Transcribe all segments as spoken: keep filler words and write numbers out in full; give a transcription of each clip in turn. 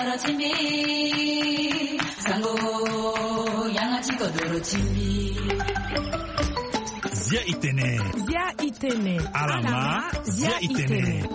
dorotimi sango yangachi ko dorotimi Zia itene Zia itene Alama Zia itene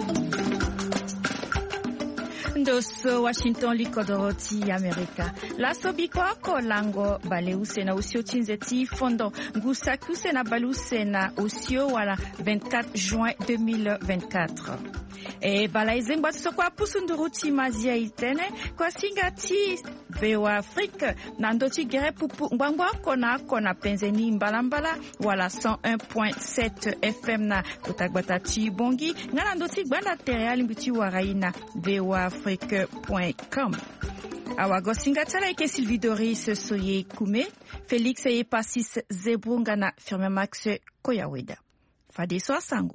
Ndoso Washington likodoroti Amerika. Laso biko lango baleuse na usio chinzeti fondo ngusakuse na baluse na usio wala vingt-quatre juin deux mille vingt-quatre. E balaizengwa tsokwa pusunduruti mazia itene kwa singati Veo Afrique na ndoti gere pupu ngwangwa kona kona penzeni mbalambala wala cent un point sept F M na kotagbata chibongi ngana ndoti gbanda teriali mbuti waraina veo afrique point com. Awago singatala ike Sylvie Doris soye kume Félix eye pasis zebrunga na firme Max Koyaweda. Fadeso asango.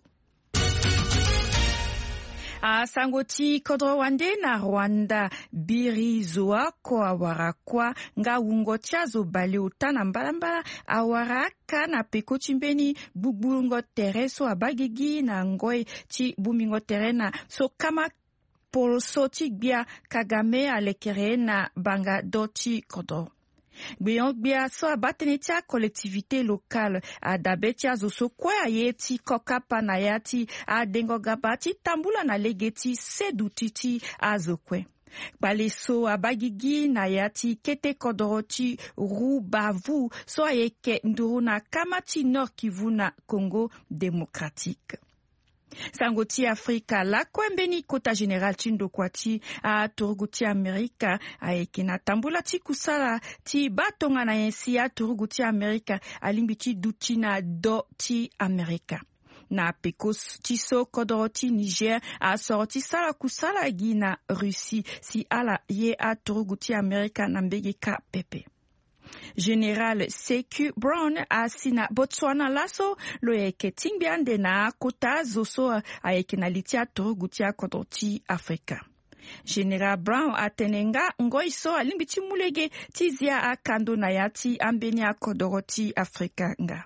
A sangoti kodro wande na Rwanda birizoa ko awarakwa nga wungo chazo bale utana mbalambala awaraka na peko chimbeni bubungo tereso abagigi na ngoi chi bumingo terena so kama polo soti bia Kagame alekere na banga doti kodro. Gbion bia so abatenetia collectivité locale a dabetia zo so kwa yeti kokapa na yati a dengo gabati tambula na legeti sedutiti azokwe. Bale so abagigi na yati kete kodoroti rubavu so ayeke nduru na kamati Nord Kivu na Congo démocratique. Sangoti Afrika la kwembeni kota general chindo kwati a turuguti Amerika a ekina tambula ti kusala ti batonga na yensi a turuguti Amerika alimbiti dutina do ti Amerika. Na pekos tiso kodoroti Niger a sorti sala kusala gina Russie si ala ye a turuguti Amerika na mbegeka pepe. General C Q Brown asina Botswana laso lo eke tingbiande na kota zoso ayekina litia torugutia kodoti Afrika. General Brown atenenga ngoiso alimbiti mulege tizia akando na yati ambeni akodoroti Afrika nga.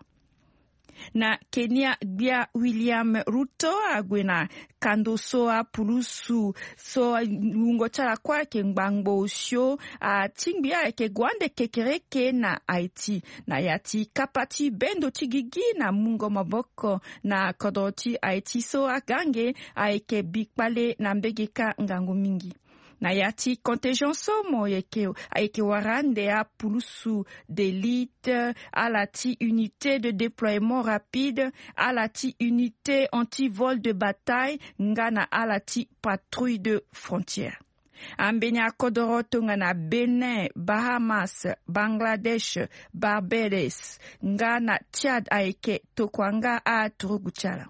Na Kenya bia William Ruto agwena kando soa pulusu so ungo chala kwa ke ngbangbo usho a tingbia ke gwande kekereke na Haiti na yati kapati bendo tigigi na mungo maboko na kodoti Haiti so agange aike bikpale na mbegeka ngango mingi. Na yati contingent somo yeke aike warande a pulusu d'élite à la ti unité de déploiement rapide à la ti unité anti-vol de bataille ngana à la ti patrouille de frontière. Ambenya kodoroto ngana Benin, Bahamas, Bangladesh, Barbados, ngana Tchad aike tokwanga a turuguchala.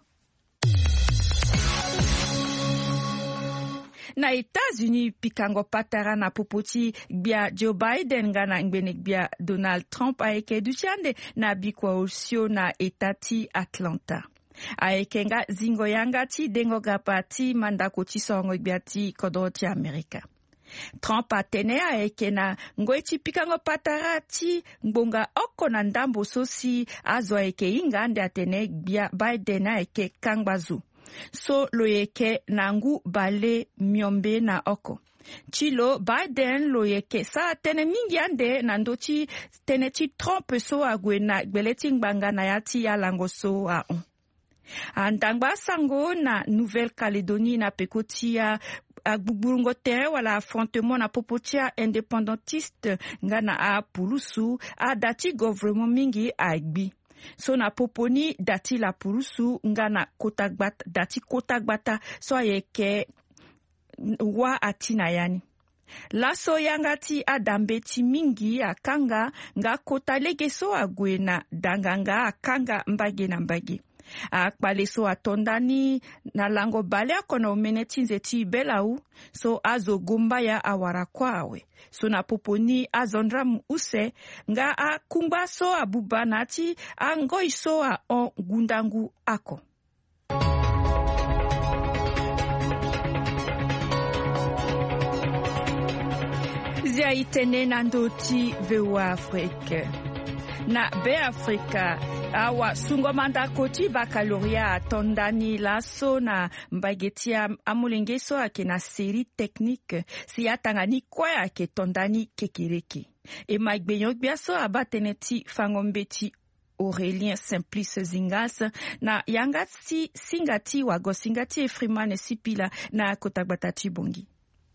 Na États-Unis pikango patara na popoti bia Joe Biden ngana ngbenek bia Donald Trump aeke duchande na bikwa osio na etati Atlanta. Aeke nga zingo yanga ti dengo gapati mandako ti songo bia ti kodoti Amerika. Trump atene aeke na ngoiti pikango patara ti ngbonga oko na ndambo sosi azo aeke ingande atene bia Biden aeke kangbazu. So loyeke nangu bale miombe na oko. Chilo Biden loyeke sa tene mingi ande nandochi tene chi Trump so agwe na gbeleti ngbanga na yati ya lango so a on. Andangba sango na Nouvelle-Calédonie na pekotia agbugburungo tere wala affrontement na popotia indépendantiste ngana a pulusu a dati gouvernement mingi agbi. So na poponi dati la purusu ngana kotagbata dati kotagbata so ayeke wa atina yani. Laso yangati adambeti mingi akanga nga kota lege so agwe na danganga akanga mbage na mbage. Akpale so atondani na lango bale akona umeneti nzeti belau so azo gomba ya awara kwawe. So na poponi azondra use nga akumba so abuba nati angoi so a on gundangu ako. Zia itene nandoti vewa Afrique. Na be Afrika awa sungomanda koti bakaloria tondani laso na mbagetia amulengeso ake na série technique si atangani kwa ake tondani kekereke e magbenyo biaso abateneti fangombeti Aurélien Simplice Zingas na yangati singati wago singati efrimane sipila na kotagbatachi bongi.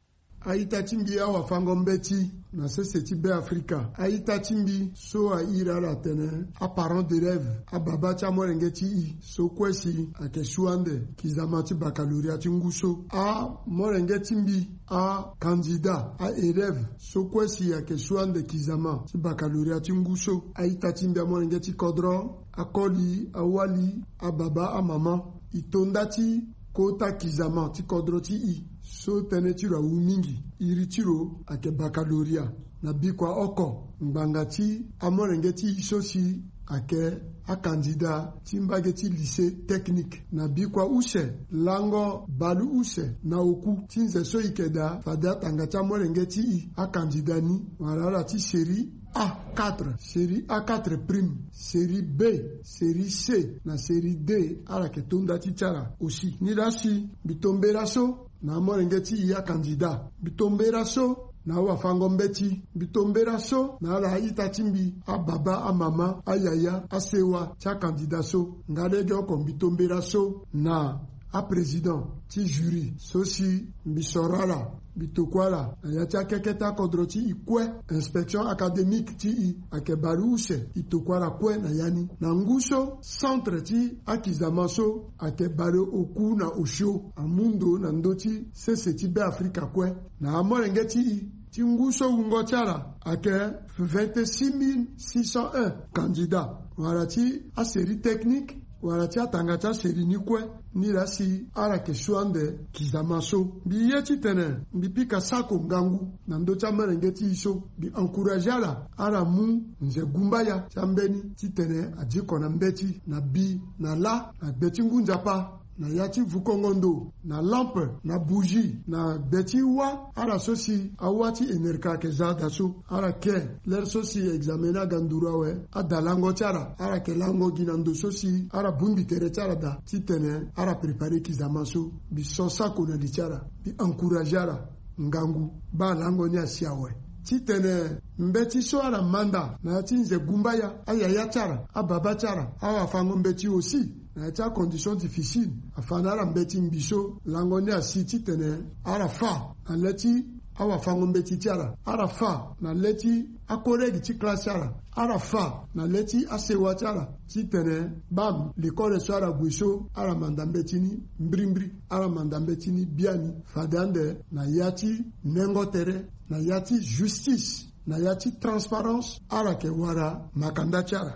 Aita chimbi awa fangombeti na seseti be Afrika. Aita chimbi so a ira la tene a parent de rêve a baba chamorengeti i so kwesi a keshuande kizamati baccalauréat nguso a morengeti mbi a candidat a élève so kwesi a keshuande kizama ti baccalauréat nguso. Aita chimbi a morengeti kodro a koli a wali a baba a mama itondati kota kizama ti kodro ti i so tene tiro umingi iri tiro ake baccalauréat na bikwa oko mbangati amorengeti isosi ake a candidat timbageti lycée technique na bikwa use lango balu use na oku tinze so ikeda fada tangati amorengeti i a candidat ni warara ti série A quatre, série A quatre prime, série B, série C, na série D, ala ke tonda tichara aussi. Nidasi, bitombera so, na morengeti iya candidat. Bitombera so, na wa fangombeti. Bitombera so, na ala ita timbi, a baba, a mama, a yaya, a sewa, cha candidat so. Ngadege okon bitombera so, na a président, ti jury, sosi, bisorala. Bitokwala na yacha keketa kodroti ikwe inspection académique ti i akebaruse itokwala kwe na yani na nguso centre ti akizamaso akebaro oku na osho amundo na ndoti sese ti be Afrika kwe na amorenge ti i ti nguso ungo tiara ake vingt-six mille six cent un candidats wala ti a série technique wala ti atangata série ni kwe ni rasi ara ke shuande kizamaso biye ti tene mbipika sako ngangu na ndo cha merengeti iso bi encourageala ara mu nze gumbaya chambeni ti tene ajiko na mbeti na bi na la na beti ngunjapa na yati vukongondo na lampe na bougie na beti wa ara sosi awati enerka ke zada so ara ke ler sosi examena gandura we adalango chara ara ke lango ginando sosi ara bundi tere chara da titene ara prepare kizamaso bi sosa ko na lichara bi encourageara ngangu ba lango nya siawe titene mbeti so ara manda na tinze gumbaya ayaya chara ababa chara awa fango mbeti aussi na ta condition difficile afanara mbeti mbiso langoni asiti tene ara fa aleti awa fango mbeti tiara ara fa na leti akoregi ti classe ara ara fa na leti asewa tiara ti tene bam l'école soara gwiso ara mandambetini mbrimbri ara mandambetini biani fadande na yati nengo tere na yati justice na yati transparence ara ke wara makanda tiara.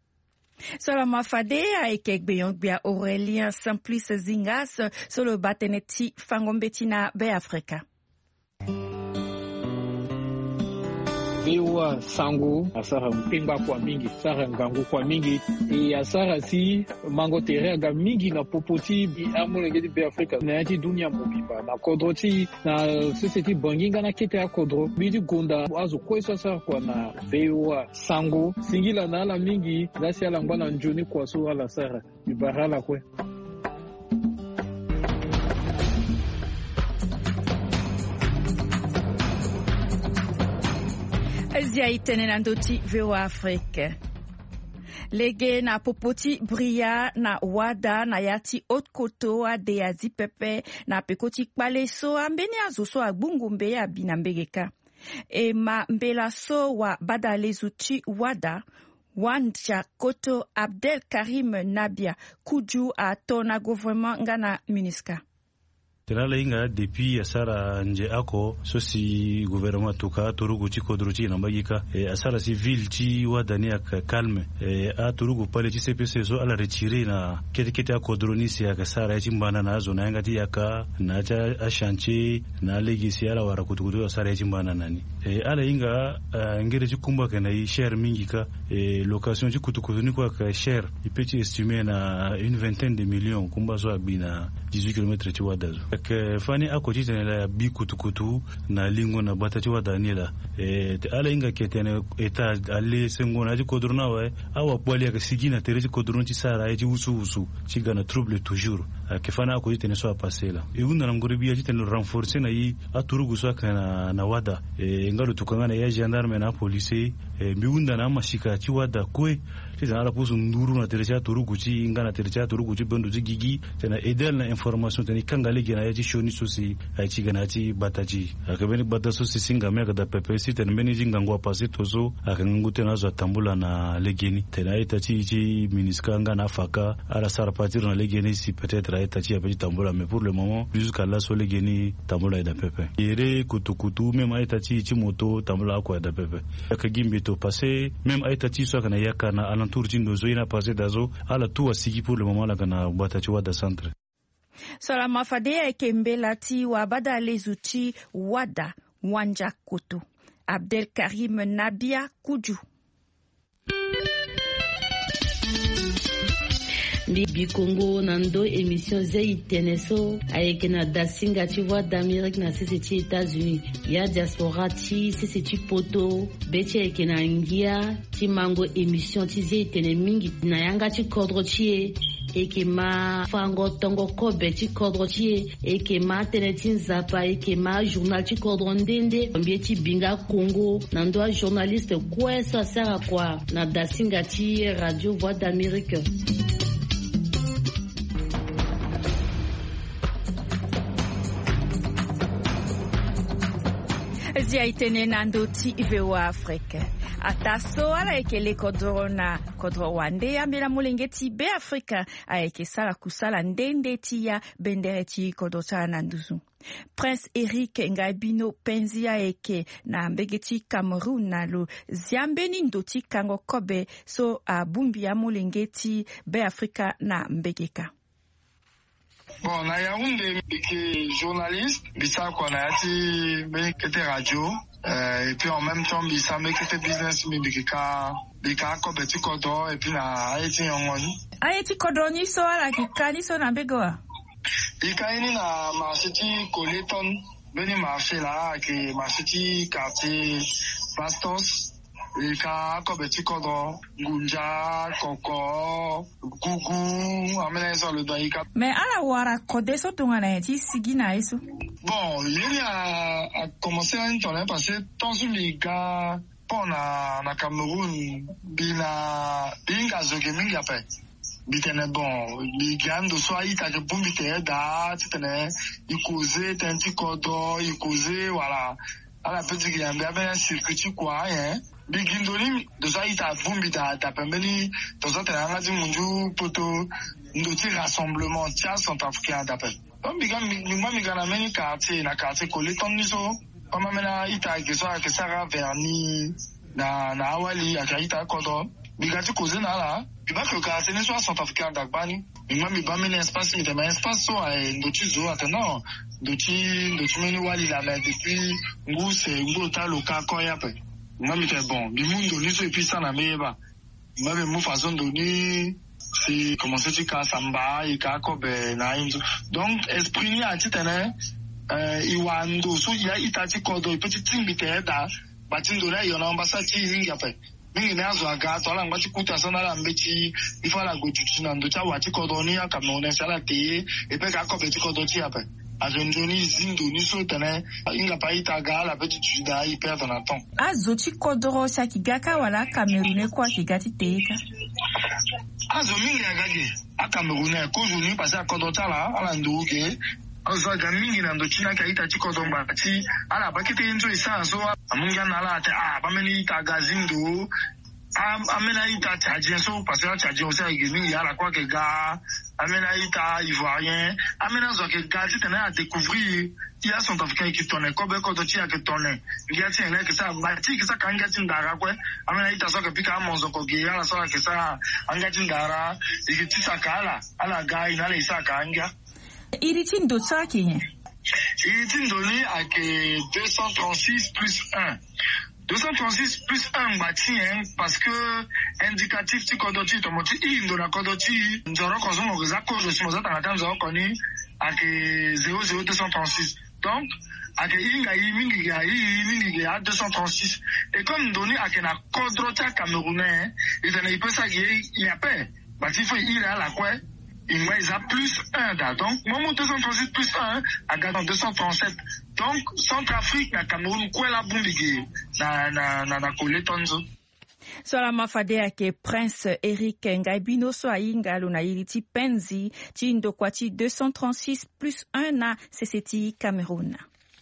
Solama fade aike gbeyong bia Aurélien Simplice Zingas solo bateneti fangombeti na be Afrika. Bewa sango asara mpemba kwa mingi sara ngangu kwa mingi e asara si mango tere ga mingi na popoti bi amolengedi be Afrika na yati dunia mobimba na kodroti na society banginga na kete ya kodro bidi gonda azo kweso asara kwa na bewa sango singila na ala mingi lasi ala ngwana njoni kwa so ala sara ibarala kwe. Zia itene na ndoti veo Afrique. Lege na popoti bria na wada na yati otkoto ade azi pepe na pekoti kpale so ambeni azo so agbungumbe ya binambegeka. E ma mbela so wa badale zuti wada wanja koto Abdel Karim Nabia kuju a tona gouvernement ngana Miniska. Tirala inga depuis asara nje ako sosi gouvernement tuka turugu ci kodruci na magika e asara civil ci wadani ak calme e a turugu pale ci C P C so ala retirer na kete kete akodroni si ak asara ci mbana na zona yanga ti yaka na cha ashanche na legisi ala wara kutukutu asara ci mbana nani e ala inga uh, ngere ci kumba kana yi cher mingi ka e location ci kutukutu ni kwa ka cher il peut estimer na une vingtaine de millions kumba so abina dix-huit kilomètres ci wadazo ke fani akoti tene la bi kutukutu na lingo na batachi wa danila e ala inga ketene eta alle sengo na ji kodrona wa awa pwali ka sigina tere ji kodron ci sara ji usu usu ci gana trouble toujours ke fani akoti tene so pasela e unda na ngori bi ji tene renforcer na yi aturugu so kana na wada e ngalo tukanga na ya gendarme na police e bi unda na mashika ci wada kwe tena ala pusu nduru na tere ci aturugu ci ngana tere ci aturugu ci bendo ji gigi tena edel na information tene kangale gena ya ci shoni sosi ai ci gana ci bataji akabeni bata sosi singa meka da pepe si tena meni jinga ngwa pasi tozo akangute na zo tambula na legeni tena ita ci ci miniska ngana faka ala sar partir na legeni si peut-être ita ci apeji tambula mais pour le moment jusqu'à là so legeni tambula ida pepe yere kutukutu même ita ci ci moto tambula ko ida pepe akagimbi to passer même ita ci so kana yakana alentour jindo zo ina passer dazo ala tout asigi pour le moment la kana batachi wada centre Sola mafade ya kembelati wa bada lezuti wada wanja koto. Abdel Karim Nabia Kuju. Bibi Congo nando émission zai teneso avec na dasinga tu vois d'Amérique na sisi ti États-Unis ya diaspora ti sisi ti poto beti avec na ngia ti mango émission ti zai tene mingi na yanga ti kodro ti eke ma fango tongo kobe ti kodro ti eke ma tene ti nzapa eke ma journal ti kodro ndende mbie ti binga Congo nando a journaliste kwe so sera kwa na dasinga ti radio voix d'Amérique. Zia itene nando ti ivewa Afrika. Ataso ala ekele kodro na kodro wande ya mbela mulenge ti be Afrika a eke sala kusala ndende ti ya bendere ti kodro sala nanduzu. Prince Eric Ngabino Penzia eke na mbege ti Cameroun na lo ziambeni ndo ti kango kobe so a bumbi ya mulenge ti be Afrika na mbegeka. Bon, na Yaoundé, biki journaliste, bisa quoi na yati bekete radio, euh, et puis en même temps bisa bekete business mi biki ka bika ko beti kodo et puis na ayeti yongoni. Ayeti kodo ni so ala ki kani so na begoa. Bika ini na marché ti Coleton, beni marché là ki marché ti quartier Bastos. Ika ko beti kodo gunja koko gugu amena so le doika mais ala wara kode so tunga na ti sigina eso bon il a, a commencé à entendre parce que tant sur les gars pour na na Cameroun bina binga zoge mingi après bitene bon les gars de soit ita que bon bitene da tene ikoze tenti kodo ikoze voilà ala petit gars bien un circuit quoi hein bigindoli doza ita bumbi da da pembeni doza tena ngazi munju poto ndoti rassemblement tia centrafricain d'appel donc biga mingwa migana meni quartier na quartier Coleton niso kama mena ita keso ke sara verni na na awali akaita kodo biga ti koze na la biba ke quartier ne so centrafricain d'agbani mingwa mi ba meni espace mi tema espace so ai ndoti zo atena ndoti ndoti meni wali la mais depuis ngu se ngu ta loka ko ya pe Mami te bon, bi mundo ni so epi sana meba. Mami mu façon doni si commencer ti ka samba i ka ko be na inzo. Donc esprit ni ati tene euh iwando so ya itati kodo ipeti timbi te da batindo na yo na ambasa ti ringa pe. Mingi na zo aga to la ngati kuta sana la mbeti ifala gojutu na ndo cha wati kodo ni aka no na sala te e pe ka ko be ti kodo ti ape. Azonjoni zindo ni so tene inga pa itaga la petite juda hyper dans la temps azoti kodoro sa kigaka wala Cameroun kwa kigati teka azomingi agage a Cameroun ko joni passer à kodota la ala ndoke azo gamingi na ndochina ka ita chikodomba ti ala bakete inzo isa so amunga na la te ah ba meni itaga zindo am amena ita charger so parce que charger aussi avec mingi ala kwa ke ga amena ita ivoirien amena zo ke ga ti tena à découvrir il y a son africain qui tourne kobe ko to ti a ke tourne ngia ti ene ke sa bati ke sa kanga ti ndara kwe amena ita so ke pika monzo ko ge ala so ke sa anga ti ndara e ti sa kala ala ga ina le sa kanga iri ti ndo sa kinye iri ti ndo ni a ke deux cent trente-six plus un deux cent trente-six plus un bati hein parce que indicatif ti kodoti to moti indo na kodoti njoro kozo mo za ko jo mo za tanga nzo koni ake zéro zéro deux cent trente-six. Donc, ake inga mingi ga mingi ga deux cent trente-six. Et comme donné ake na kodrota camerounais, il y a ça il y a pas. Bah il faut il a la quoi? Il y a plus un da. Donc, moment deux cent trente-six plus un, à gardant deux cent trente-sept. Donc, Centrafrique na Cameroun quoi la bombigi na na na na koletonzo. Swala mafade yake Prince Eric Ngaibino so aingalo na iriti penzi chindo kwa chi deux cent trente-six plus un na C C T Cameroun.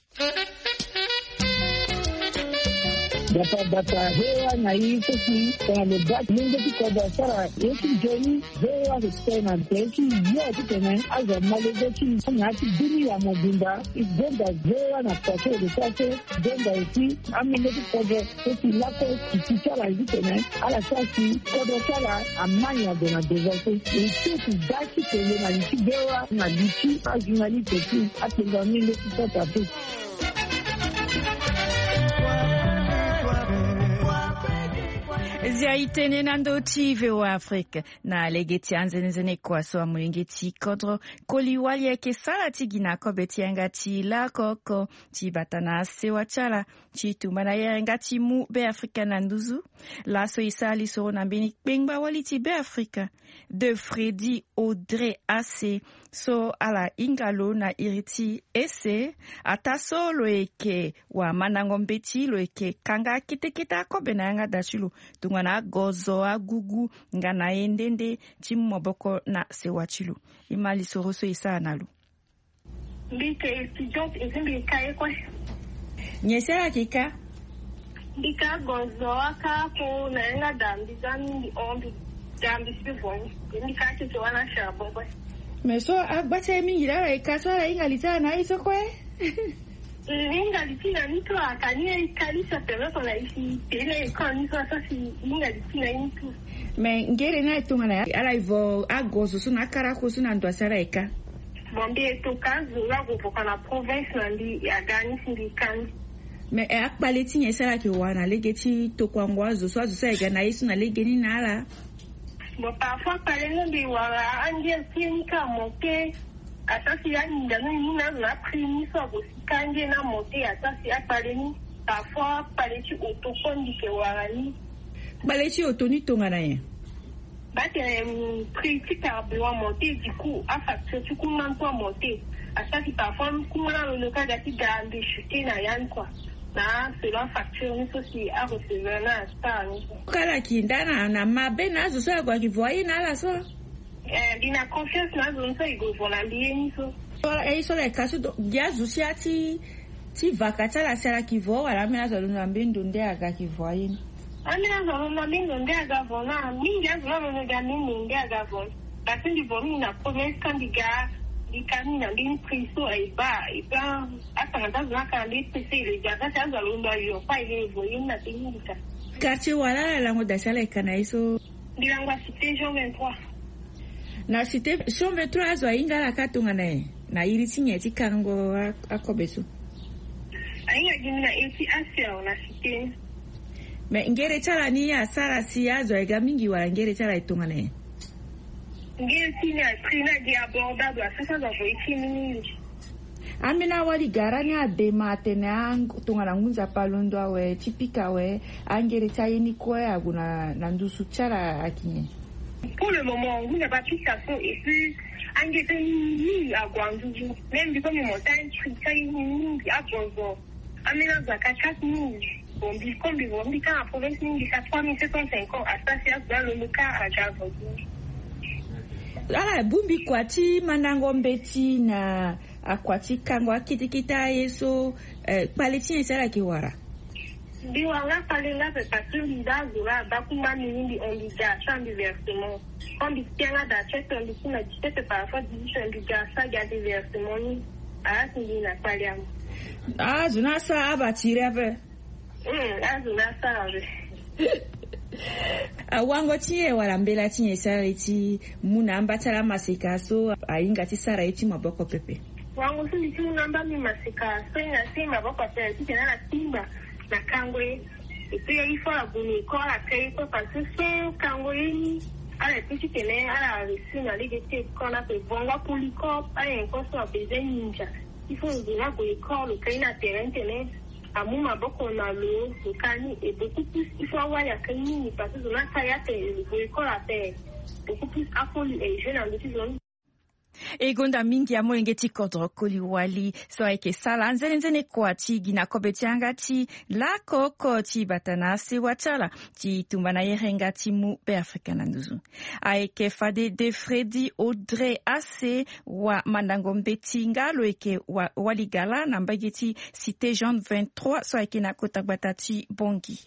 Data data hewa na hii sisi kwa lebak mungu kwa dasara yetu jeni hewa kutena teki yote tena aza malegechi na kidini ya mobimba igenda hewa na kwato lesate genda eti amende kwa sisi lako kichara hivi tena ala sasi kwa dasara amanya dona devote eti daki tena na lichidewa na lichi ajunali teki atengani le kitata tu. Ziaitene nandoti veo Afrique na legeti anzenezene kwa so amulengeti kodro koliwali yake sala tigina kobeti yangati la koko tibatana sewa chala chitumana yangati mu be Afrika nanduzu la so isali so nambeni bengba waliti be Afrika de Freddy Audrey Ase so ala ingalo na iriti ese ataso loeke wa manangombeti loeke kanga kitekita kobena yanga dashulu tungana gozo agugu ngana endende chimoboko na sewachilu imali soroso isa nalu Bike étudiante ezimbi kae kwa nyesera kika Bika gozo aka ko na nga dambi zambi ombi dambi sivon ndika kito wana shabo kwa Meso agbate mi yira e kasara ingalita na iso kwe Ingaliti na nito akania ikalisa pero kwa isi ile kwa nito asasi ingaliti na nito Me ngere na tungana ala ivo agozo suna karako suna ndo asara eka Bombe toka zura gopoka na province nandi ya gani sindikani Me e akbaleti nyesara ki wana legeti to kwangwazo so azusa ega na isu na legeni na ala Bon, parfois, par exemple, il y a un dia qui a monté, à ça, il y a une dame qui a pris une fois aussi, quand il a monté, à ça, il y a parlé, parfois, par les autocones du Kewari. Baleti otoni tongana ye. Bah, il y a un prix qui a monté, du coup, à facture, du coup, on a monté. À ça, parfois, comme on a le cas d'être de chuter, na yann, quoi. Na selon facture ni sosi a recevoir na star ni kala kindana na mabe nazo so kwa kivoyi na la so eh dina confiance nazo nso igo vona lieni so e so le kaso ya zusiati ti vakata la sala kivo wala mina zo na mbindu nde aga kivoyi ana zo na mbindu nde aga vona mingi azo na nga mbindu nde aga vona basi ndi vomi na province kandiga Ikamina bin priso ay ba iba ata nga za ka ndi pese ya ka sa za lumba yo pa ile voyin na tinga quartier wala la ngoda sala kana iso dilangwa cité Jean vingt-trois na cité Jean vingt-trois zo ingala katunga nae na iri tinye tikango akobeso ainga gimina eti asia na cité me ngere chala ni ya sara si azo ega mingi wala ngere chala itunga nae Ngere tini a trina di abordable a sasa za voiti mingi. Amina wali garani a demate na tungana ngunza palondo awe tipika we angere chayini kwe aguna nandusu chara akinye. Pour le moment, vous n'avez pas tout ça et puis angere ni a gwanduju. Même bi comme montagne trika ni a gwanzo. Amina za kachat ni bon bi comme bi bon bi ka province ni ka trois mille sept cent cinquante à station dans le cas à Javo. Ala bumbi kwati manango mbeti na akwati kango akitikita yeso eh, paleti nesala kiwara biwanga palenga pe patu lida zura bakuma mingi ondiga chambi versement quand il tient da chete on dit na chete parfois dit ondiga ça ya de versement ni a sindi na paliam ah zuna sa abatire ave mm azuna sa ave awango tie wala mbela tinye sariti muna ambatala masika so ainga ti sariti maboko pepe wangu sindi ti namba mi masika so ina si maboko pepe ti na timba na kangwe et puis il faut la bonne école à créer parce que c'est kangwe ni ala petit tene ala reçu na ligue te qu'on appelle bonga polycorp ala encore soit besoin ninja il faut déjà que l'école le caïna terrain tene à mon maboko na lo kani et beaucoup plus il faut avoir ya kani parce que na kaya te l'école a fait beaucoup plus afoli et jeune en décision egonda mingi ya molengeti kodro koliwali so ayeke sala nzene nzene kua ti gi na kobe ti anga ti lakoko ti batana sewa ti ala ti tumba na yere nga ti mu beafrika na nduzu ayeke fade de Fredi Audrey ase wa mandango mbeti nga lo yeke wa, waligala na mbage ti cité Jean vingt-trois so ayeke na kota gbata ti bongi.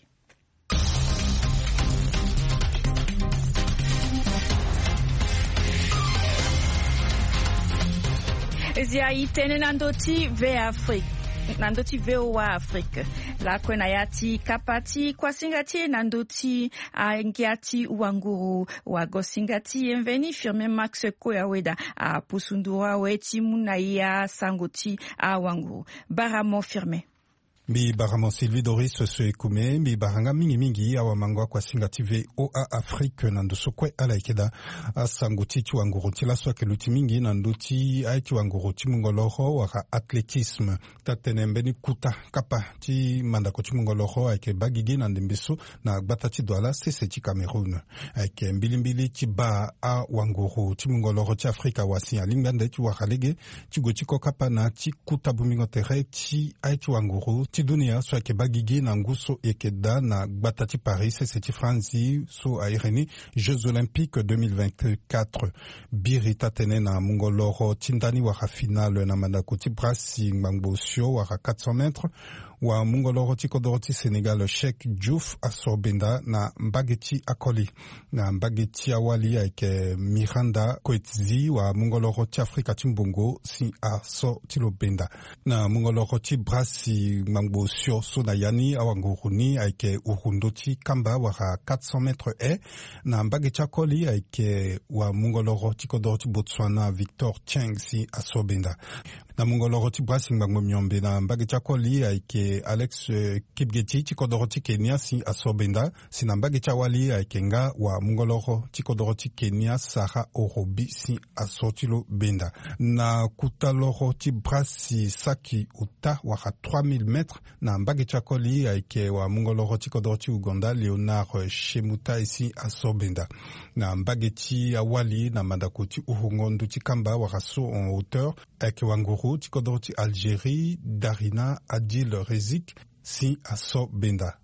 Zia itene nandoti ve Afrique nandoti ve wa Afrique la kwena yati kapati kwa singati nandoti angiati wanguru wa gosingati enveni firme Max Koyaweda a pusundura weti munaya sangoti a wanguru baramo firme Mbi baramo Sylvie Doris se ekume mbi baranga mingi mingi awa mangwa kwa singative o a Afrique nando sokwe ala ikeda asanguti ti wanguroti la soke luti mingi nando ti aiti wanguroti mungoloho waka athlétisme tatenembeni kuta kapa ti mandako ti mungoloho aike bagigi nande mbiso na gbata ti douala sese ti Cameroun aike mbilimbili ti ba a wanguru ti mungoloho ti Afrika wasi alingande ti wakalege ti goti ko kapa na ti kuta bumingo tere ti aiti wanguru ti dunia so ayeke bagigi na nguso yeke da na gbata ti Paris sese ti Franzi so airi ni Jeux Olympiques deux mille vingt-quatre biri tatene na mungoloro ti ndani waka finale na mandako ti brasi ngbangbo sio waka quatre cents mètres wa mungoloro ti kodro ti Sénégal Cheikh Diouf asobenda na mbage ti akoli na mbage ti awali ayeke Miranda Koetzi wa mungoloro ti Afrika ti mbongo si aso ti lo benda na mungoloro ti brasi ngbangbo sio so na yani awanguru ni ayeke urundo ti kamba waka quatre cents mètres e na mbage ti akoli ayeke wa mungoloro ti kodro ti Botswana Victor Cheng si asobenda na mungoloro ti brasi ngbangbo miombe na mbage ti akoli ayeke Alex uh, Kipgeti ti kodoro ti Kenya si asobenda si na mbage ti awali ayeke nga wa mungoloro ti kodoro ti Kenya Sarah Orobi si aso ti lo benda na kuta loro ti brasi saki uta waka trois mille mètres na mbage ti akoli ayeke wa mungoloro ti kodoro ti Uganda Leonard Shemutai si asobenda na mbage ti awali na mandako ti uhungondu ti kamba waka so en hauteur ayeke wanguru ti kodoro ti Algérie Darina Adil Rezik si aso benda.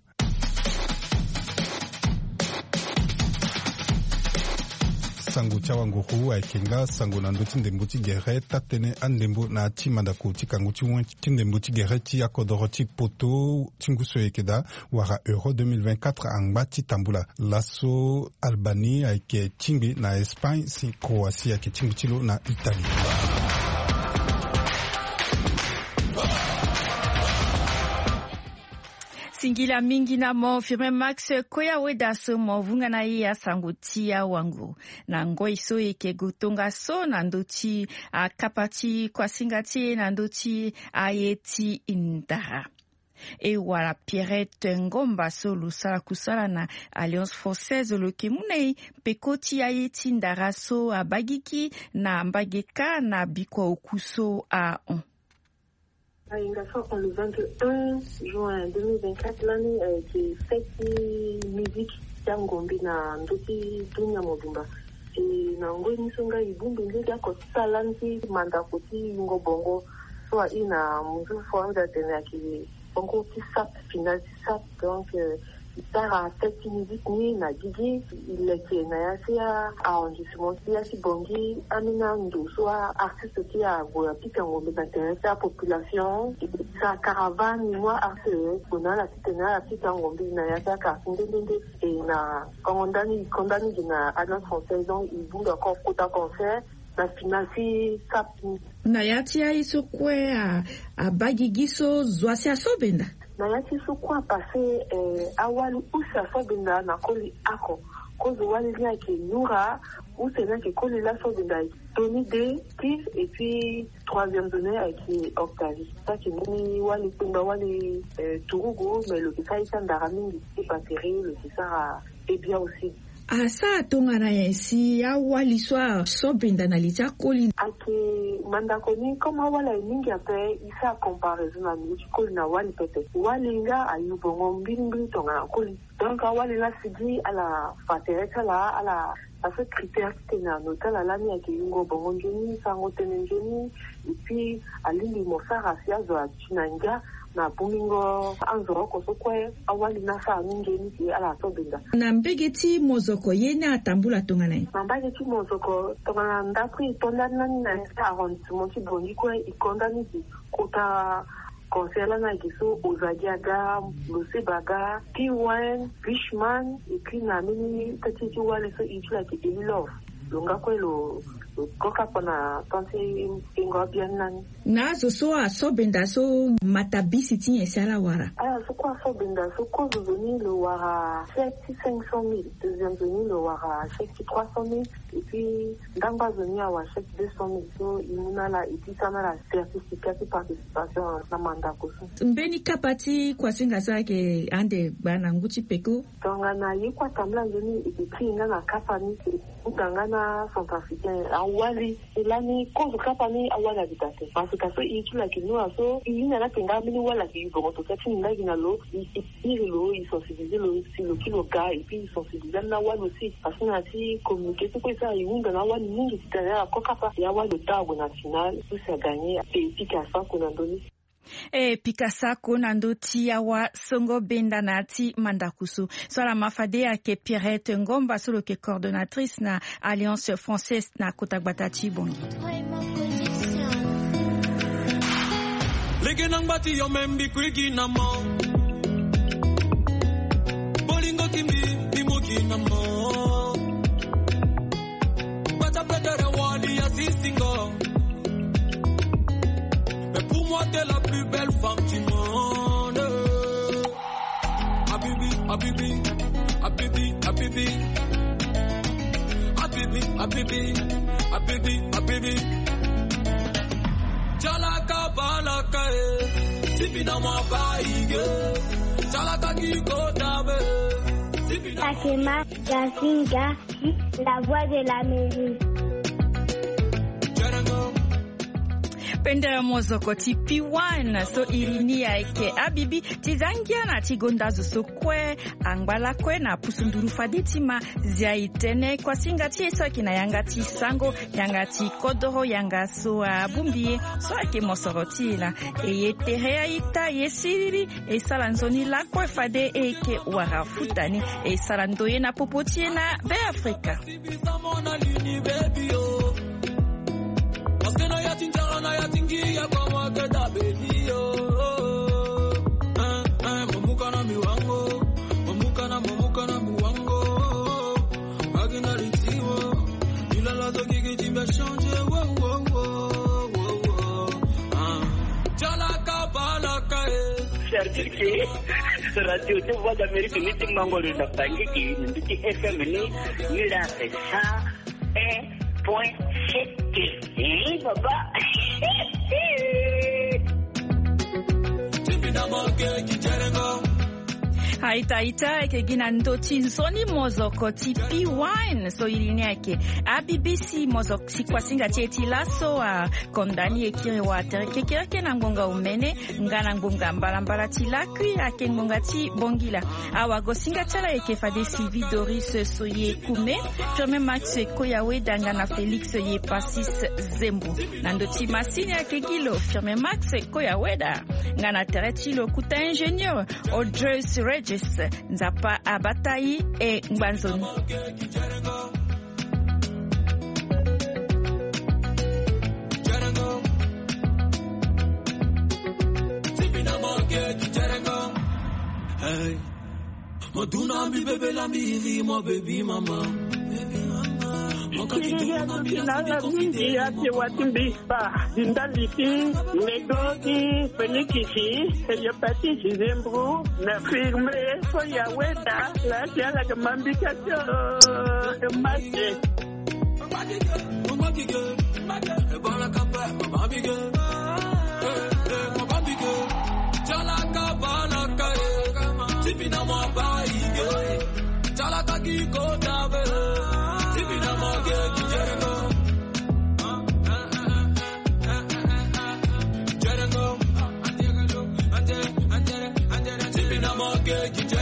Sangu tia wanguru ayeke nga sangu na ndö ti ndembo ti gere tatene andembo na ti mandako ti kangu ti wen ti ndembo ti gere ti akodoro ti poto ti nguso yeke da wara Euro deux mille vingt-quatre angba ti tambula laso Albanie ayeke tingbe na Espagne si Croatie ayeke tingbe ti lo na Italie. Singila mingi na mo firme Max Koyaweda so mo vunga na ye asango ti awangu na ngoi so yeke gutonga so na ndö ti akapati kwa singa ti na ndö ti aye ti indara e wala Pierrette Ngomba so lusala kusala na Alliance Française lo yeke mu na ye peko ti aye ti ndara so abagiki na mbageka na bikua oku so a-on. Le vingt-et-un juin deux mille vingt-quatre, l'année a été faite musique Tangombi na ndoti dunia mobimba. Et na ngoi nisonga ibumbi ndega ko salanti manda ko ti ngo bongo so ina muzu fonda tena ki bongo ki sap final sap donc Sara tête musique ni na gigi il était na yasia arrondissement ya si bongi amina ndo soit artiste qui a goya pika ngombe d'intérêt la population sa caravane moi artiste kuna la titena la pika ngombe na yasia ka ndende et na condamné condamné na Alliance Française donc il boule encore kota concert na finasi cap na yatia iso kwe a, a bagigiso zwasi asobenda na yati so kwa passé eh, awali usa sobenda na koli ako kozo wali lia ki nura ou c'est là que koli la sobenda Tony D Steve et puis troisième donnée avec Octavie ça qui ni wali tumba wali eh, turugo mais le kisa isa ndara mingi c'est pas terrible le kisa et bien aussi asa tongana yesi awali swa sobenda na litakoli ake mandakoni kama wala mingi ape isa comparaison na litakoli na wali pete wali nga ayubongo mbili mbili tongana koli donc wali la sidi ala fatereta la ala asa critère tena notala la mi ake yungo bongo njeni sango tene njeni et puis alindi mofara siazo achinanga na bumingo anzoro kosokwe awali na sa ngeni ti ala sobinda na mbegeti mozoko yena atambula tongana na mbegeti mozoko tongana ndakwi tondana na arrondissement ti bongi kwe ikondani ti kota conseiller na giso ozadiaga losebaga P1 Fishman et puis na mini tati wale so itula ti Elilov longa kwe lo koka pana tansi ingo bianan nazo so asobenda so matabisi tinye sala wara ah so kwa asobenda so ko zoni le wara sept cinq cent mille deuxième zoni le wara sept trois cent mille et puis damba zoni awa sept deux cent mille so imuna la et puis sana la certificat de participation na manda koso mbeni kapati kwa singa zake ande bana nguchi peko tongana yikwa tamla zoni et puis ngana kapani utangana centrafricain awali ilani kozo kapani awala bitase parce que so itula kinua so ina na tenga mini wala ki bongo to kati nda gina lo i lo i sensibiliser lo si lo kilo ga et puis sensibiliser na wala aussi parce que na ti communiquer ko ça yunga na wala mingi titana ko kapa ya wala tago national tout ça gagner et puis ka sa ko ndoni E pikasa kona ndoti ya wa songo benda na ti mandakusu. So la mafade ya ke Pierrette Ngomba solo ke coordonnatrice na Alliance Française na Kotagbatachi bongi. Lege nang bati yo membi kwiki na mo. Bolingo kimbi bimoki na mo. Bata pedere wali ya sistingo. Pour moi, t'es la plus belle femme du monde. Habibi, Habibi, Habibi, Habibi. Habibi, Habibi, Habibi, Habibi. Chalaka balaka e, sipina mwa baige. Chalaka kiko tabe. Akema Jazinga, la voix de la mairie. Pendera mozoko ti P one so irini ya eke abibi tizangia na tigondazo so kwe angbala kwe na pusunduru faditima zia itene kwa singa ti eso kina yanga ti sango yanga ti kodoro yanga so abumbie so ake mosoroti la e yete hea ita yesiriri e salanzoni la kwe fade eke warafutani e salandoye na popotie na be Afrika Paskeno ya tinjara na ya tingi ya kwa wake tabeli yo eh, eh, mamuka na miwango mamuka na mamuka na miwango Magina litiwo Nila lazo kiki jimbe chanje Wow, wow, wow, wow, wow Chalaka balaka e C'est-à-dire que Radio de Voix d'Amérique ni timbango le napangi ki Nduki F M ni Nila fait ça et point Hey, papa. Haita ita eke gina ndoti nzoni mozoko ti P one so ilini ake a B B C mozoko si kwa singa cheti laso a kondani ekiri wa tereke kireke na ngonga umene ngana ngonga mbalambala ti lakui ake ngonga ti bongila awa go singa chala eke fade Sylvie Doris soye kume Firmin Max Koyawe danga na Felix ye Pasis Zembo na ndoti masini ake gilo Firmin Max Koyawe da ngana tereti lo kuta ingénieur Audrey Regis Nzapa Abatai e Ngbanzoni. Hey, Moduna mi bebe la mi mo baby mama. Kiriya tukinala mingi yake watimbisa Zindaliti, Negoti, Fenikisi, Eyapati Zembru, na firme Koyaweda, la tiala kamambika cho Mate. Mama bige, Ebola kapa, mama bige, mama bige, Chalaka balaka, Tipina mwa baige, Chalaka kiko tabe. Ike